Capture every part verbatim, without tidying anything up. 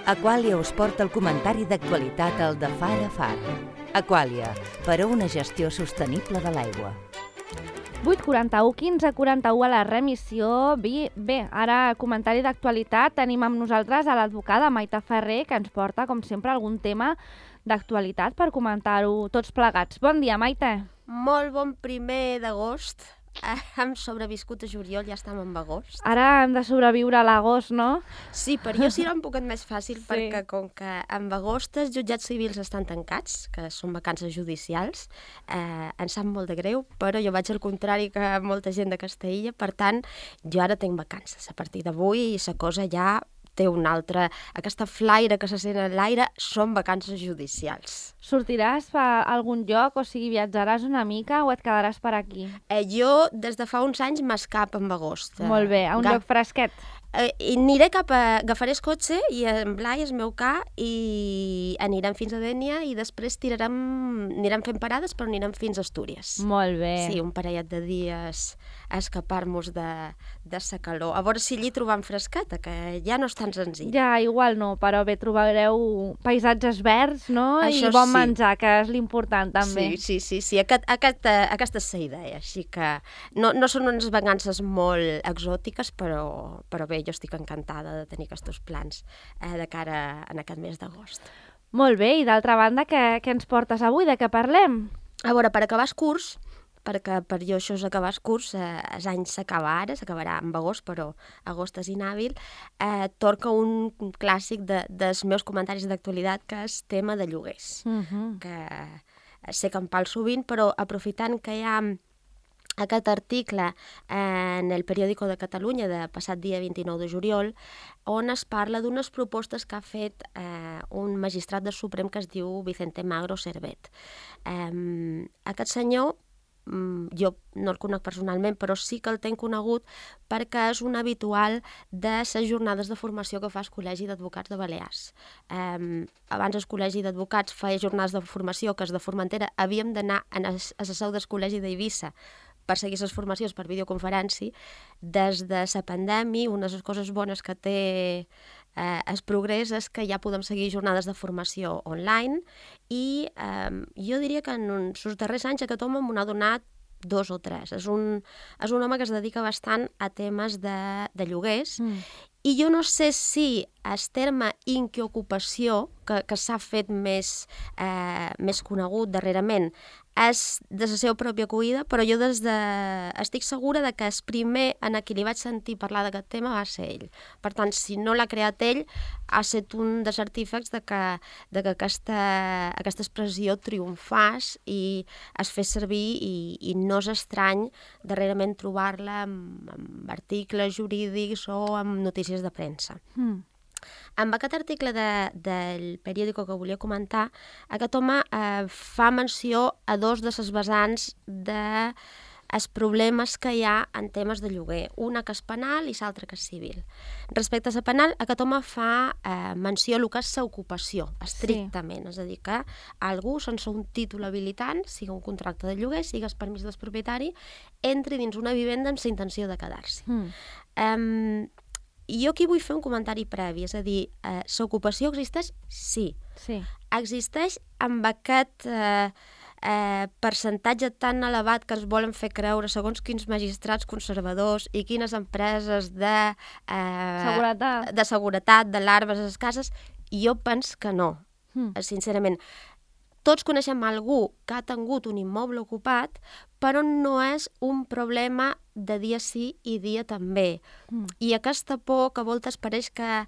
Aquàlia us porta el comentari d'actualitat al de Far a Far. Aquàlia, per a una gestió sostenible de l'aigua. vuit quaranta-u, quinze quaranta-u a la remissió. Bé, bé, ara comentari d'actualitat. Tenim amb nosaltres a l'advocada Maite Ferrer, que ens porta, com sempre, algun tema d'actualitat per comentar-ho tots plegats. Bon dia, Maite. Molt bon primer d'agost. Eh, hem sobreviscut a juliol, ja estem en agost. Ara hem de sobreviure a l'agost, no? Sí, per jo serà un poquet més fàcil, Sí. perquè com que en agost els jutjats civils estan tancats, que són vacances judicials, eh, em sap molt de greu, però jo vaig al contrari que molta gent de Castella, per tant, jo ara tinc vacances. A partir d'avui, la cosa ja té un altre... Aquesta flaire que se sent a l'aire són vacances judicials. Sortiràs a algun lloc, o sigui, viatjaràs una mica o et quedaràs per aquí? Eh, jo, des de fa uns anys, m'escap en agost. Molt bé, a un Ga- lloc fresquet. Eh, i aniré cap a... Agafaré el cotxe i en Blai, el meu ca, i anirem fins a Dénia i després tirarem... Anirem fent parades, però anirem fins a Astúries. Molt bé. Sí, un parellet de dies a escapar-nos de, de sa calor. A veure si allí trobam fresqueta, que ja no és tan senzill. Ja, igual no, però bé, trobareu paisatges verds, no? Això I bon sí. menjar, que és l'important, també. Sí, sí, sí, sí. Aquest, aquesta, aquesta és la idea, així que no, no són unes vacances molt exòtiques, però, però bé, jo estic encantada de tenir aquests plans eh, de cara a aquest mes d'agost. Molt bé, i d'altra banda, què, què ens portes avui? De què parlem? A veure, per acabar el curs, perquè per jo això és acabar el curs, eh, l'any s'acaba ara, s'acabarà en agost, però agost és inhàbil, eh, torca un clàssic de, dels meus comentaris d'actualitat, que és tema de lloguers, Uh-huh. que sé que em parlo sovint, però aprofitant que hi ha aquest article en el Periódico de Catalunya de passat dia vint-i-nou de juliol, on es parla d'unes propostes que ha fet eh, un magistrat del Suprem que es diu Vicente Magro Servet. Eh, aquest senyor, mm, jo no el conec personalment, però sí que el tenc conegut perquè és un habitual de les jornades de formació que fa el Col·legi d'Advocats de Balears. Eh, abans el Col·legi d'Advocats feia jornades de formació que els de Formentera havíem d'anar a la seu del Col·legi d'Eivissa per seguir les formacions per videoconferència. Des de la pandèmia, una de les coses bones que té eh, el progrés és que ja podem seguir jornades de formació online i eh, jo diria que en els darrers anys aquest home m'ho ha donat dos o tres. És un, és un home que es dedica bastant a temes de, de lloguers Mm. i jo no sé si el terme inquiocupació, que, que s'ha fet més, eh, més conegut darrerament, és de la seva pròpia cuida, però jo des de... estic segura de que el primer en qui li vaig sentir parlar d'aquest tema va ser ell. Per tant, si no l'ha creat ell, ha estat un dels artífecs de que, de que aquesta, aquesta expressió triomfàs i es fes servir i, i no és estrany darrerament trobar-la en, en articles jurídics o en notícies de premsa. Mm. Amb aquest article de, del periòdico que volia comentar, aquest home eh, fa menció a dos de les vessants de els problemes que hi ha en temes de lloguer, una que és penal i l'altra que és civil. Respecte a la penal, aquest home fa eh, menció a el que és l'ocupació, estrictament, sí. És a dir, que algú sense un títol habilitant, sigui un contracte de lloguer, sigui el permís del propietari, entri dins una vivenda amb la intenció de quedar-s'hi. Mm. Um, jo aquí vull fer un comentari previ, és a dir, eh, l'ocupació existeix? Sí. Sí. Existeix amb aquest eh, eh, percentatge tan elevat que ens volen fer creure segons quins magistrats conservadors i quines empreses de, eh, Seguretat. de seguretat, d'alarmes a les cases, jo penso que no, Mm. sincerament. Tots coneixem algú que ha tingut un immoble ocupat, però no és un problema de dia sí i dia també. Mm. I aquesta por que a voltes pareix que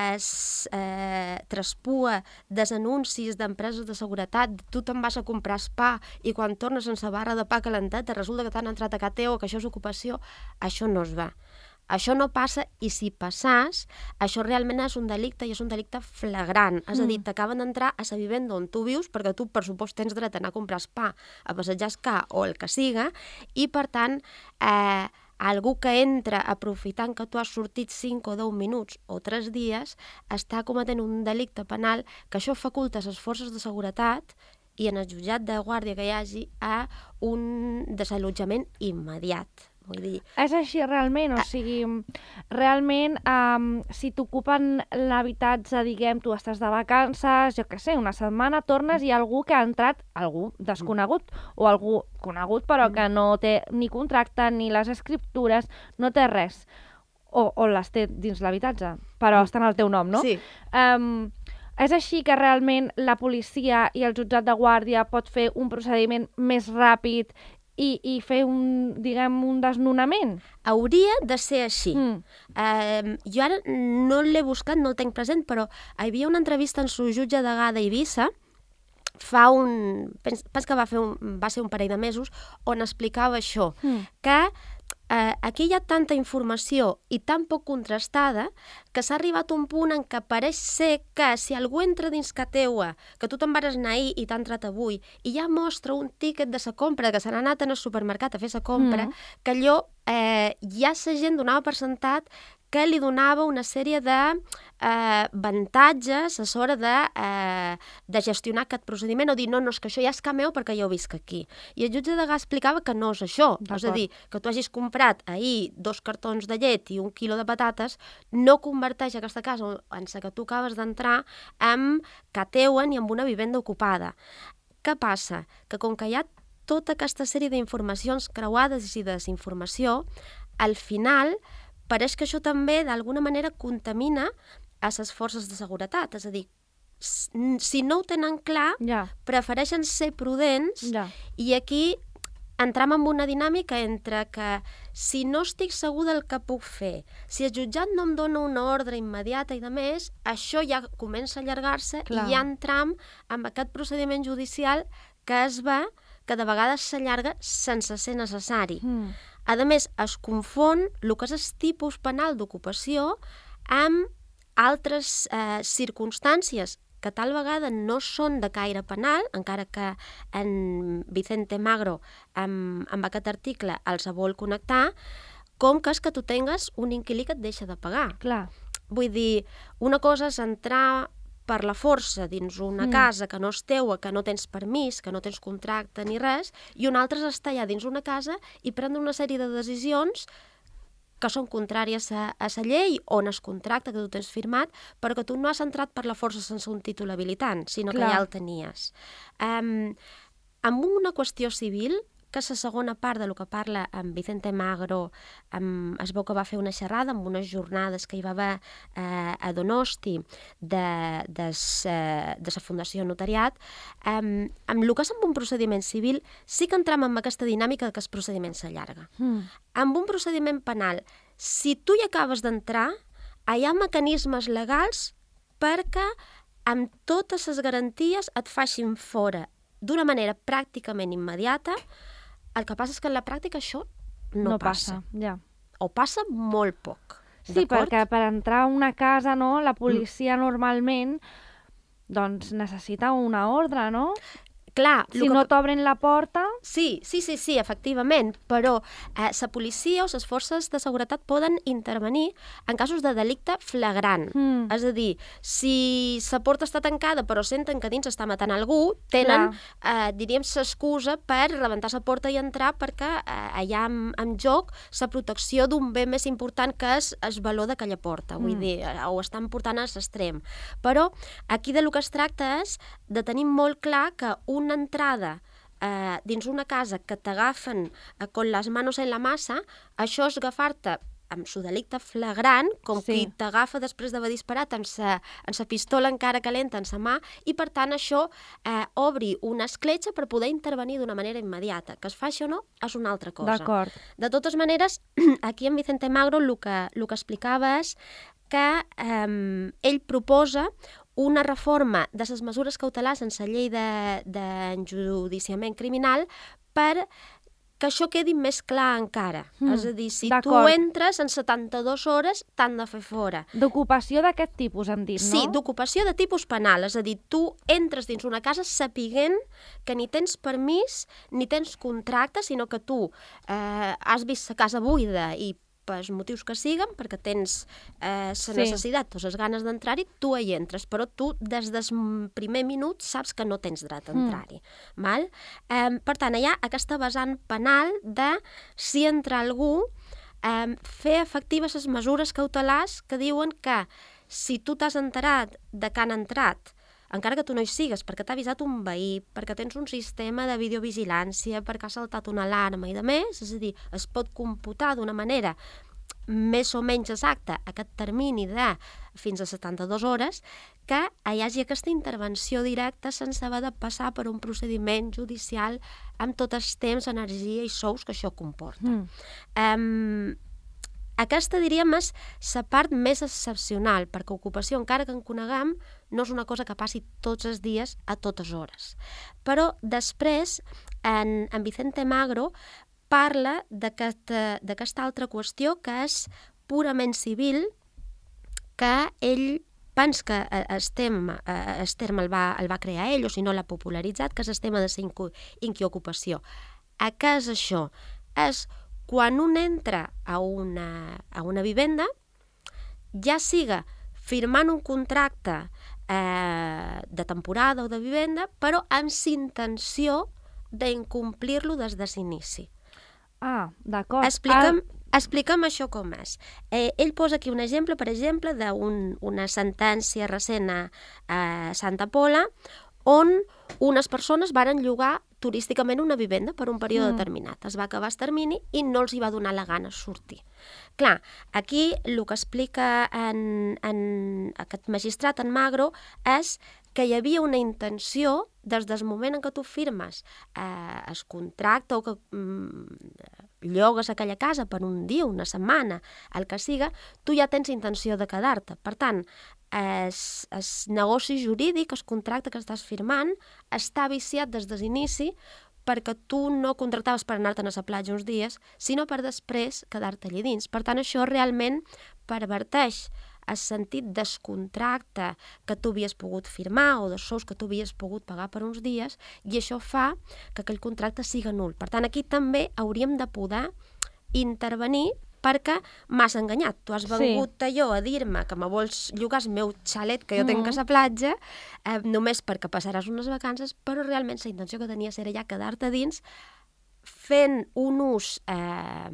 es eh, traspua dels anuncis d'empreses de seguretat, tu te'n vas a comprar el pa i quan tornes sense barra de pa calenteta resulta que t'han entrat a casa teu o que això és ocupació, això no es va. Això no passa i si passàs, això realment és un delicte i és un delicte flagrant. És a dir, t'acaben d'entrar a la vivenda on tu vius perquè tu, per supost, tens dret a anar a comprar el pa, a passejar el ca o el que siga i, per tant, eh, algú que entra aprofitant que tu has sortit cinc o deu minuts o tres dies està cometent un delicte penal que això faculta les forces de seguretat i en el jutjat de guàrdia que hi hagi a un desallotjament immediat. Vull dir... És així realment, o sigui, realment, um, si t'ocupen l'habitatge, diguem, tu estàs de vacances, jo què sé, una setmana, tornes i hi ha algú que ha entrat, algú desconegut, o algú conegut però que no té ni contracte, ni les escriptures, no té res, o, o les té dins l'habitatge, però estan al teu nom, no? Sí. Um, és així que realment la policia i el jutjat de guàrdia pot fer un procediment més ràpid I, i fer un, diguem, un desnonament? Hauria de ser així. Mm. Eh, jo ara no l'he buscat, no el tenc present, però hi havia una entrevista en su jutge de Gada a Eivissa fa un... Pens, pens que va, fer un, va ser un parell de mesos on explicava això, mm. que eh, aquí hi ha tanta informació i tan poc contrastada que s'ha arribat a un punt en què pareix ser que si algú entra dins ca teua, que tu te'n vas anar ahir i t'ha entrat avui, i ja mostra un tíquet de sa compra, que se n'ha anat al supermercat a fer sa compra, mm. que allò eh, ja sa gent donava per sentat que li donava una sèrie de eh, avantatges a l'hora de, eh, de gestionar aquest procediment, o dir, no, no, és que això ja és cameu perquè jo visc aquí. I el jutge de Gà explicava que no és això. És a dir, que tu hagis comprat ahir dos cartons de llet i un quilo de patates no converteix aquesta casa en la que tu acabes d'entrar en ca teua ni en una vivenda ocupada. Què passa? Que com que hi ha tota aquesta sèrie d'informacions creuades i desinformació, al final pareix que això també, d'alguna manera, contamina a les forces de seguretat. És a dir, si no ho tenen clar, ja. prefereixen ser prudents ja. i aquí entram en una dinàmica entre que si no estic segur del que puc fer, si el jutjat no em dona una ordre immediata i de més, això ja comença a allargar-se i ja entram en aquest procediment judicial que es va, que de vegades s'allarga sense ser necessari. Mm. A més, es confon el que és el tipus penal d'ocupació amb altres eh, circumstàncies que tal vegada no són de caire penal, encara que en Vicente Magro, amb, amb aquest article, els vol connectar, com que és que tu tingues un inquilí que et deixa de pagar. Clar. Vull dir, una cosa és entrar per la força dins una mm. casa que no és teua, que no tens permís, que no tens contracte ni res, i una altra és estar allà dins una casa i prendre una sèrie de decisions que són contràries a, a la llei on es contracta, que tu tens firmat, però que tu no has entrat per la força sense un títol habilitant, sinó Clar. que ja el tenies. Um, amb una qüestió civil, que és la segona part de lo que parla amb Vicente Magro, amb, es veu que va fer una xerrada amb unes jornades que hi va haver eh, a Donosti de, de, de, de la Fundació Notariat, um, amb el que és amb un procediment civil sí que entram en aquesta dinàmica que el procediment s'allarga. Mm. Amb un procediment penal, si tu hi acabes d'entrar, hi ha mecanismes legals perquè amb totes les garanties et facin fora d'una manera pràcticament immediata. El que passa és que en la pràctica això no, no passa. passa ja. O passa molt poc. Sí, perquè per entrar a una casa, no, la policia mm. normalment doncs necessita una ordre, no? Clar, si no que... t'obren la porta... Sí, sí, sí, sí, efectivament, però eh, la policia o les forces de seguretat poden intervenir en casos de delicte flagrant. Mm. És a dir, si la porta està tancada però senten que dins està matant algú, tenen, eh, diríem, l'excusa per rebentar la porta i entrar perquè eh, hi ha en, en joc la protecció d'un bé més important que és el valor d'aquella porta. Mm. Vull dir, ho estan portant a l'extrem. Però aquí de lo que es tracta és de tenir molt clar que un una entrada eh, dins una casa que t'agafen eh, con les manos en la massa, això és agafar-te amb su delicte flagrant, com sí. qui t'agafa després d'haver disparat amb sa, amb sa pistola encara calenta en sa mà, i per tant això eh, obri una escletxa per poder intervenir d'una manera immediata. Que es faci o no és una altra cosa. D'acord. De totes maneres, aquí en Vicente Magro el que, el que explicava és que eh, ell proposa una reforma de les mesures cautelars en la llei d'enjudiciament criminal per que això quedi més clar encara. Mm, és a dir, si tu entres en setanta-dues hores, t'han de fer fora. D'ocupació d'aquest tipus, hem dit, no? Sí, d'ocupació de tipus penal. És a dir, tu entres dins una casa sapiguent que ni tens permís ni tens contracte, sinó que tu eh, has vist la casa buida i pels motius que siguen, perquè tens eh, la Sí. necessitat o les ganes d'entrar-hi, tu hi entres, però tu des del primer minut saps que no tens dret a entrar-hi. Val? Eh, per tant, hi ha aquesta vessant penal de si entra algú, eh, fer efectives les mesures cautelars que diuen que si tu t'has enterat de que han entrat, encara que tu no hi sigues, perquè t'ha avisat un veí, perquè tens un sistema de videovigilància, perquè ha saltat una alarma i de més, és a dir, es pot computar d'una manera més o menys exacta aquest termini de fins a setanta-dues hores, que hi hagi aquesta intervenció directa sense haver de passar per un procediment judicial amb tot el temps, energia i sous que això comporta. Mm. Um, Aquesta, diríem, és la part més excepcional, perquè ocupació, encara que en coneguem, no és una cosa que passi tots els dies a totes hores. Però després, en, en Vicente Magro parla d'aquesta aquest altra qüestió que és purament civil, que ell pensa que el terme, el terme el, va, el va crear ell, o si no l'ha popularitzat, que és el tema de la inquiocupació. A què és això? És quan un entra a una, a una vivenda, ja siga firmant un contracte eh, de temporada o de vivenda, però amb intenció d'incomplir-lo des de l'inici. Ah, d'acord. Explica'm, explica'm això com és. Eh, ell posa aquí un exemple, per exemple, d'una sentència recent a, a Santa Pola, on unes persones varen llogar turísticament una vivenda per un període mm. determinat. Es va acabar el termini i no els hi va donar la gana sortir. Clar, aquí el que explica en, en aquest magistrat, en Magro, és que hi havia una intenció des del moment en què tu firmes eh, el contracte o que mm, llogues aquella casa per un dia, una setmana, el que siga, tu ja tens intenció de quedar-te. Per tant, el negoci jurídic, el contracte que estàs firmant, està viciat des de l'inici perquè tu no contractaves per anar-te'n a la platja uns dies, sinó per després quedar-te allà dins. Per tant, això realment perverteix el sentit del contracte que tu havies pogut firmar o dels sous que tu havies pogut pagar per uns dies, i això fa que aquell contracte siga nul. Per tant, aquí també hauríem de poder intervenir perquè m'has enganyat. Tu has vengut sí. allò a dir-me que me vols llogar el meu xalet que jo mm. tenc a la platja eh, només perquè passaràs unes vacances, però realment la intenció que tenies era ja quedar-te dins fent un ús eh,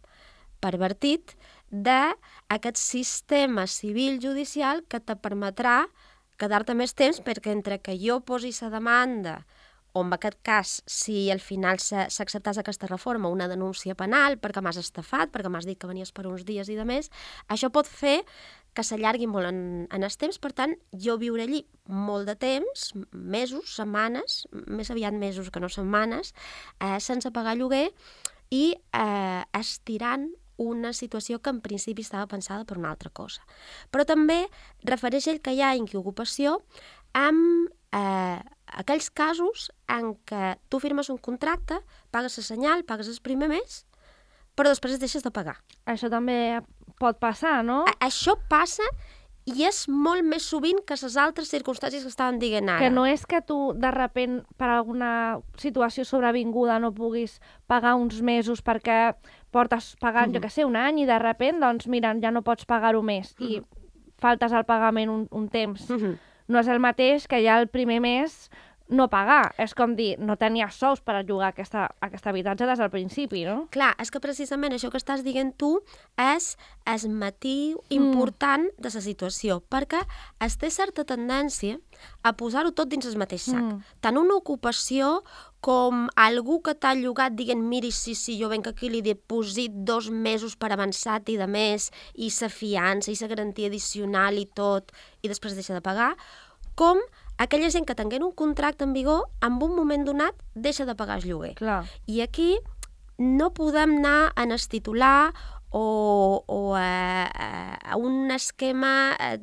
pervertit d'aquest sistema civil judicial que te permetrà quedar-te més temps, perquè entre que jo posi la demanda o en aquest cas, si al final s'acceptàs aquesta reforma, una denúncia penal perquè m'has estafat, perquè m'has dit que venies per uns dies i de més, això pot fer que s'allargui molt en, en el temps. Per tant, jo viuré allí molt de temps, mesos, setmanes, més aviat mesos que no setmanes, eh, sense pagar lloguer i eh, estirant una situació que en principi estava pensada per una altra cosa. Però també refereix ell que hi ha inquiocupació amb eh, aquells casos en què tu firmes un contracte, pagues el senyal, pagues el primer mes, però després deixes de pagar. Això també pot passar, no? A això passa i és molt més sovint que les altres circumstàncies que estaven dient ara. Que no és que tu, de repent, per alguna situació sobrevinguda no puguis pagar uns mesos perquè portes pagant, mm-hmm. jo que sé, un any, i de repent, doncs, mira, ja no pots pagar-ho més, mm-hmm. i faltes al pagament un, un temps. Mm-hmm. No és el mateix que ja el primer mes no pagar. És com dir, no tenies sous per llogar aquesta, aquest habitatge des del principi, no? Clar, és que precisament això que estàs dient tu és el motiu important mm. de la situació, perquè es té certa tendència a posar-ho tot dins el mateix sac. Mm. Tant una ocupació com algú que t'ha llogat dient, miri, sí, sí, jo venc aquí, li he deposit dos mesos per avançat i de més, i sa fiança, i sa garantia addicional i tot, i després deixa de pagar, com aquella gent que tinguent un contracte en vigor, en un moment donat, deixa de pagar el lloguer. Clar. I aquí no podem anar en el titular o, o a, a un esquema eh,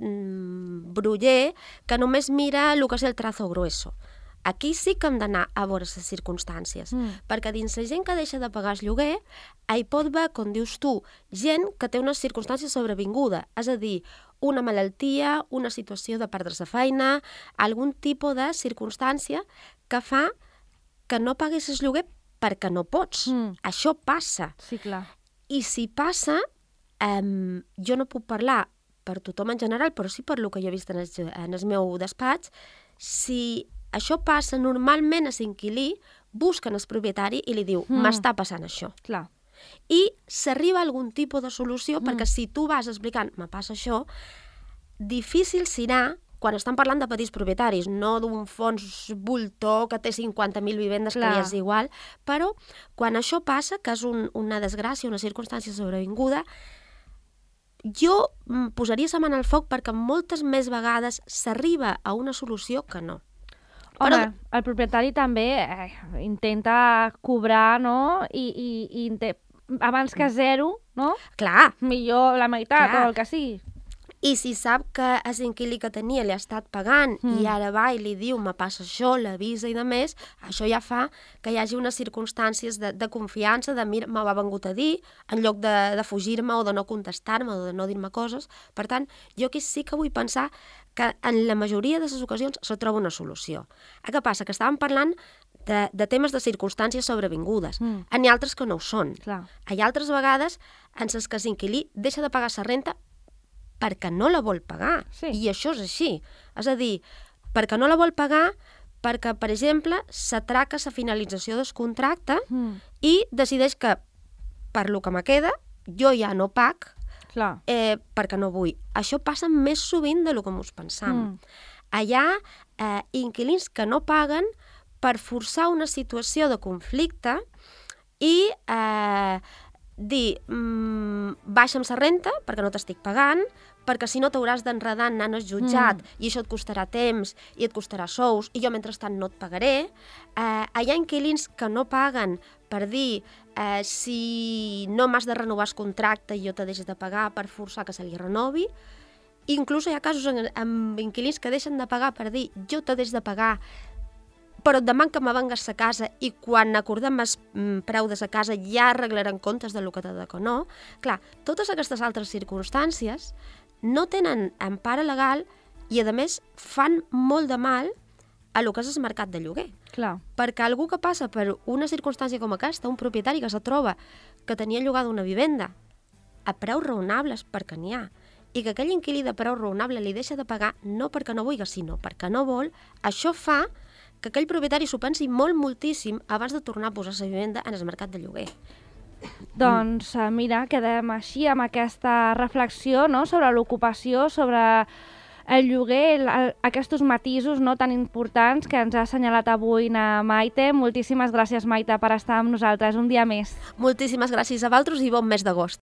bruller que només mira el que és el trazo grueso. Aquí sí que hem d'anar a veure les circumstàncies, mm. perquè dins la gent que deixa de pagar el lloguer, hi pot haver, com dius tu, gent que té una circumstància sobrevinguda, és a dir, una malaltia, una situació de perdre la feina, algun tipus de circumstància que fa que no paguis el lloguer perquè no pots. Mm. Això passa. Sí, clar. I si passa, um, jo no puc parlar per tothom en general, però sí per lo que jo he vist en el, en el meu despatx. Si això passa, normalment a l'inquilí busquen el propietari i li diu, Mm. m'està passant això. Clar. I s'arriba a algun tipus de solució, Mm. perquè si tu vas explicant, me passa això, difícil serà, quan estan parlant de petits propietaris, no d'un fons voltor que té cinquanta mil vivendes, Clar. que ja és igual, però quan això passa, que és un, una desgràcia, una circumstància sobrevinguda, jo mm, posaria la mà al foc perquè moltes més vegades s'arriba a una solució que no. Home, Però- el propietari també eh, intenta cobrar, no? I, i, i inte... abans que zero, no? Clar, Millor la meitat Clar. o el que sigui. i si sap que l'inquilí que tenia li ha estat pagant Mm. i ara va i li diu, me passa això, l'avisa i de més, això ja fa que hi hagi unes circumstàncies de, de confiança, de mira, m'ho ha vengut a dir, en lloc de, de fugir-me o de no contestar-me o de no dir-me coses. Per tant, jo aquí sí que vull pensar que en la majoria de les ocasions se troba una solució. Eh, què passa? Que estàvem parlant de, de temes de circumstàncies sobrevingudes. Mm. N'hi ha altres que no ho són. Clar. Hi ha altres vegades en les que l'inquilí deixa de pagar la renta perquè no la vol pagar. Sí. I això és així. És a dir, perquè no la vol pagar, perquè, per exemple, s'atraca la finalització del contracte Mm. i decideix que, per lo que me queda, jo ja no pag Clar. eh, perquè no vull. Això passa més sovint de lo que mos pensam. Mm. Hi ha eh, inquilins que no paguen per forçar una situació de conflicte i eh, dir, mm, baixa'm la renta perquè no t'estic pagant, perquè si no t'hauràs d'enredar anant al jutjat Mm. i això et costarà temps i et costarà sous i jo mentrestant no et pagaré. Eh, hi ha inquilins que no paguen per dir eh, si no m'has de renovar el contracte i jo te deixes de pagar per forçar que se li renovi. Inclús hi ha casos en, amb inquilins que deixen de pagar per dir jo te deixo de pagar però et deman que me vengues a casa i quan acordem el mm, preu de la casa ja arreglarem comptes de lo que t'ha de que no. Clar, totes aquestes altres circumstàncies no tenen empara legal i, a més, fan molt de mal a lo que és el mercat de lloguer. Clar. Perquè algú que passa per una circumstància com aquesta, un propietari que se troba que tenia llogada una vivenda a preus raonables, perquè n'hi ha, i que aquell inquilí de preu raonable li deixa de pagar no perquè no vulgui, sinó perquè no vol, això fa que aquell propietari s'ho pensi molt, moltíssim abans de tornar a posar la vivenda en el mercat de lloguer. Doncs eh, mira, quedem així amb aquesta reflexió, no?, sobre l'ocupació, sobre el lloguer, el, el, aquests matisos, no, tan importants que ens ha assenyalat avui na Maite. Moltíssimes gràcies, Maite, per estar amb nosaltres un dia més. Moltíssimes gràcies a vosaltres i bon mes d'agost.